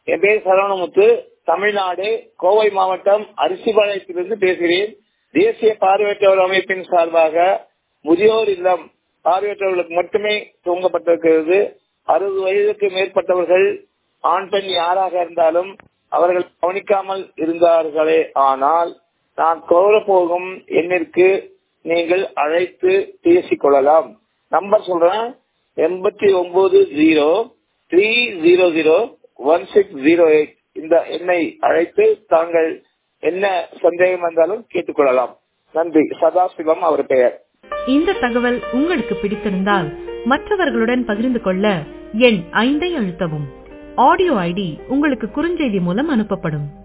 என் பேர் சரவணமுத்து, தமிழ்நாடு, கோவை மாவட்டம் அரிசிபாளையத்திலிருந்து பேசுகிறேன். தேசிய பார்வையற்றோர் அமைப்பின் சார்பாக முதியோர் இல்லம் பார்வையற்றவர்களுக்கு மட்டுமே துவங்கப்பட்டிருக்கிறது. 60 வயதுக்கு மேற்பட்டவர்கள் ஆண் பெண் யாராக இருந்தாலும் அவர்கள் கவனிக்காமல் இருந்தார்களே ஆனால் நான் கோரப்போகும் எண்ணிற்கு நீங்கள் அழைத்து பேசிக் கொள்ளலாம். நம்பர் சொல்றேன், 8903001608. இந்த எண்ணை அழைத்து தாங்கள் என்ன சந்தேகம் வந்தாலும் கேட்டுக்கொள்ளலாம். நன்றி. சதாசிவம் அவர் பெயர். இந்த தகவல் உங்களுக்கு பிடித்திருந்தால் மற்றவர்களுடன் பகிர்ந்து கொள்ள எண் 5 அழுத்தவும். ஆடியோ ஐடி உங்களுக்கு குறுஞ்செய்தி மூலம் அனுப்பப்படும்.